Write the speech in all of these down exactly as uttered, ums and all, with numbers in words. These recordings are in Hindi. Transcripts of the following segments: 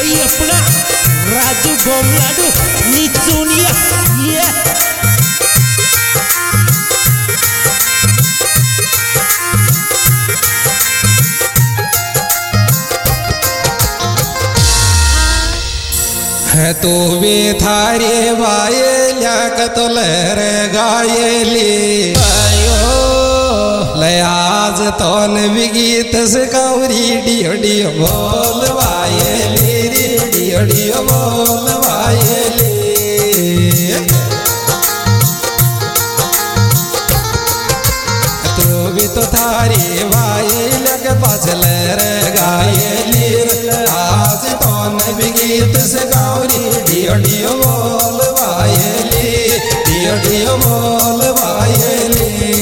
भाई अपना राजू बम लाडू नीचूनिया ये है तो वे थारे वाये तो लहर गायली आयो ले आज तो भी गीत से कौरी डियो डियो बोल वायली डियो डियो बोल वायली तो भी तो थारी वाये लग पास लहर गायली आज तो भी गीत से गौरी डियो डियो बोल वायली डियो डियो बोल वायली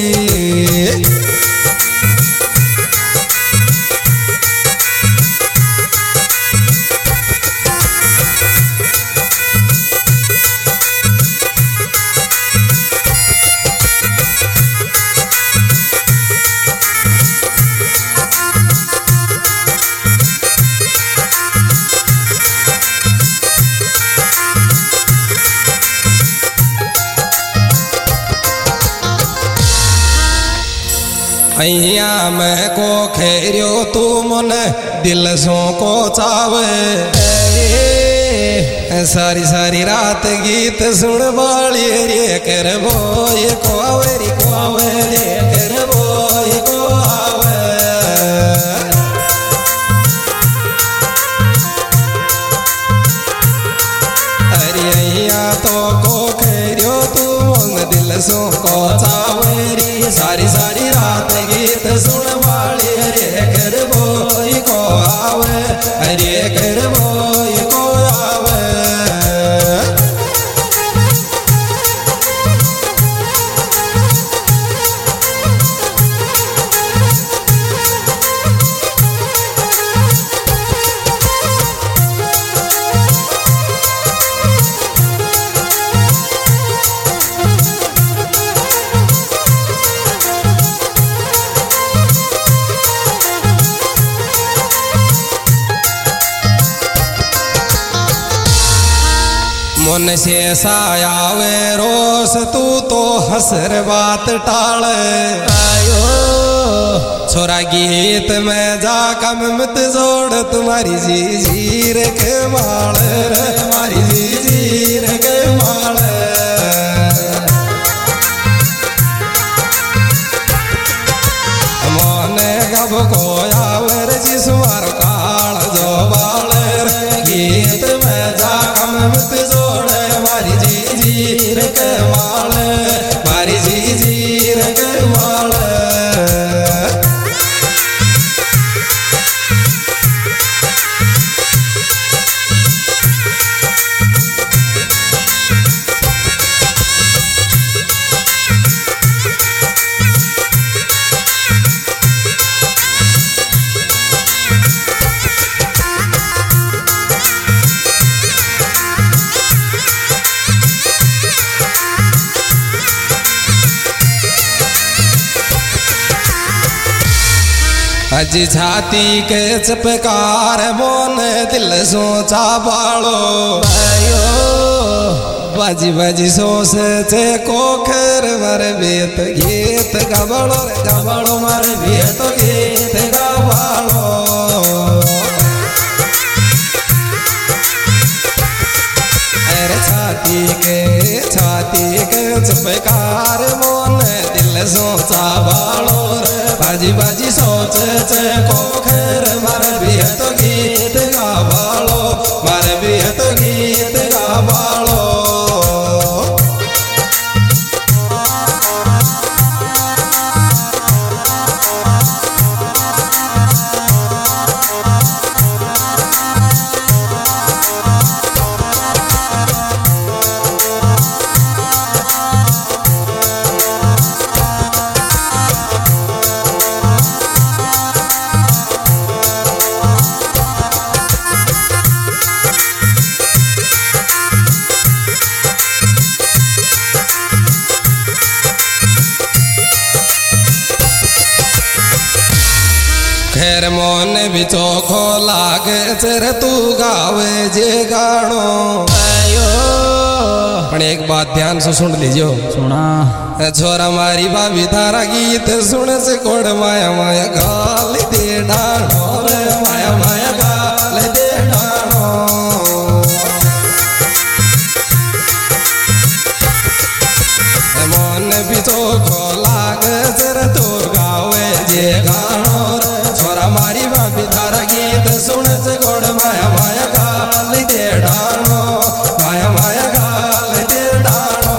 अइया मैं को खेरियो तू मन दिल सो को चावे सारी सारी रात गीत सुन बाली रे कर बोए को आवेरी को आवे कर बोए को आवे अरे अइया तो को खेरियो तू मन दिल सो को चावेरी सारी सारी रात गीत सुन वाली अरे कर बोई को आवे अरे कर बोई को आवे मन से सायावे रोस तू तो हसर बात टाल आयो छोरा गीत में जा कम मत जोड़ तुम्हारी जी जीर के माल मारी जी जीर के माल मन गब को आवर जी सुमार काल जो बाल गीत में जा कम मत जोड़ मारी जी जीर के माल मारी जी जीर के माल अज छाती के चपकार मोन दिल सोचा बालो आयो बाजी बाजी सोस चे कोखर मर बेत गीत गबड़ो गबड़ो मर बेत गीत गबड़ो अरे छाती के छाती के चपकार मोन दिल सोचा बालो बाजी बाजी सोच चे कोखर मर बिहत गीत गाबालो मर बिहत गीत गाबालो मोन भी चोखो लागे चर तू गावे जे गाणो आयो पण एक बात ध्यान से सुन लीजियो सुना छोरा मारी भाभी थारा गीत सुन से कोड़ माया माया गाल दे डाणो रे माया माया गाल दे डाणो मोन भी चोखो लागे चर तू गावे जे गाणो छोरा मारी भाभी थारा गीत सुन से कोड़ माया माया गाल दे डाणो माया माया गाल दे डाणो।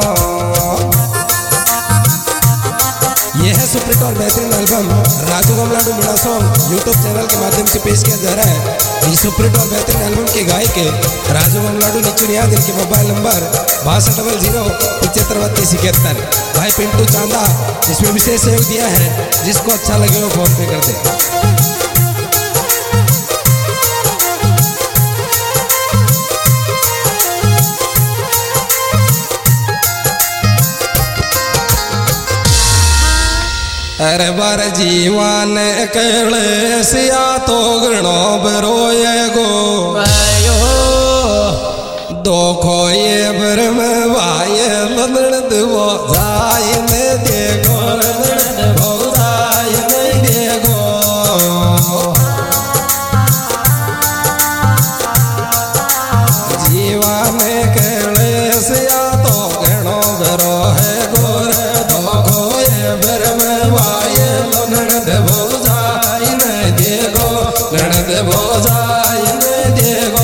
यह है सुप्रीत और बेहतरीन album Raju Gamladu Meena song YouTube channel के माध्यम से पेश किया जा रहा है। इस सुप्रीत और बेहतरीन एल्बम के गायक राजू गमलाडू निचुनिया दिल के मोबाइल नंबर बासठ डबल जीरो पचहत्तर बत्तीस इकहत्तर। भाई पिंटू चांदा इसमें विशेष सहयोग दिया है, जिसको अच्छा लगे वो फोन पे कर दे। अरे बार जीवन कलेसिया तो गणो बरोए गो आयो दो खोए ब्रह्म वाय लदन दो जाय ने देखो लदन दो जाय ने देखो जीवन कलेसिया तो गणो बरो है गोर दो खोए ब्रह्म वाय लदन दो जाय ने देखो लदन दो जाय ने देखो।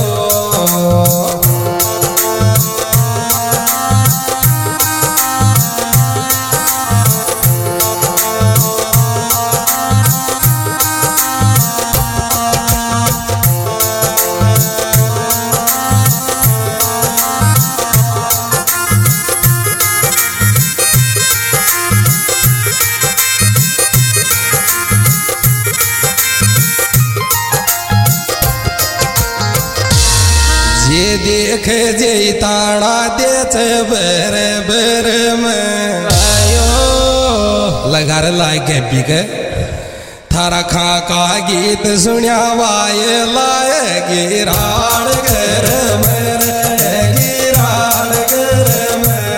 ये देखे जे ताड़ा दे छे बर बर में आयो लगार लायक है पी के थारा खा का गीत सुनिया वाय लाए गिराड़ घर में गिराड़ घर में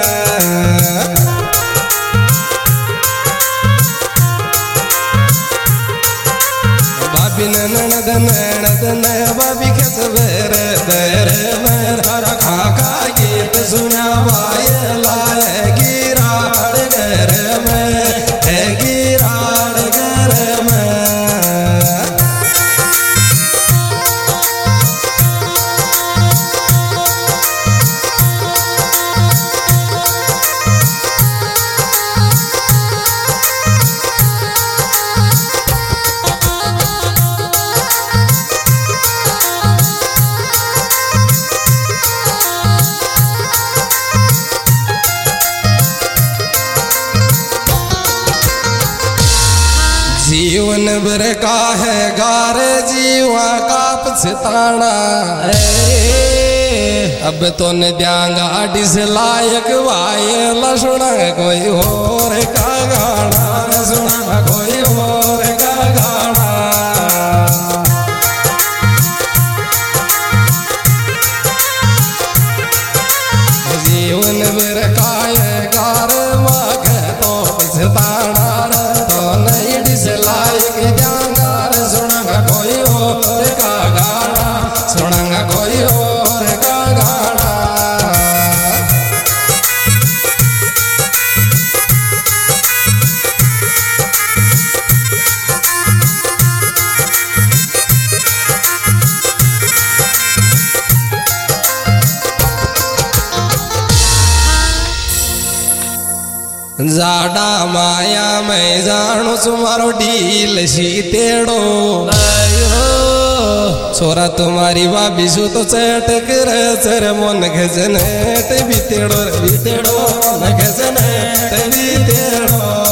बाबी ननद ननद न बाबी के सवेर दर में थारा खा का गीत सुनिया वाय लाए गिराड़ घर में गिराड़ घर में। जीवन भर का है गार जीवा का पछताना अब तो न द्यांगा डिस लायक वाये सुना कोई और का गाना सुना कोई और का गाना। जीवन भर का है गार माग तो पछताना तो नहीं डिस लायक द्यांगार सुना कोई और का गाना सुना कोई और का गाना। जाडा माया मैं जाणू तुम्हारो ढील सीतेड़ो आयो छोरा तुम्हारी भाभी सु तो चट कर चर मन घजनेट बीतेड़ो बीतेड़ो मन घजनेट बीतेड़ो।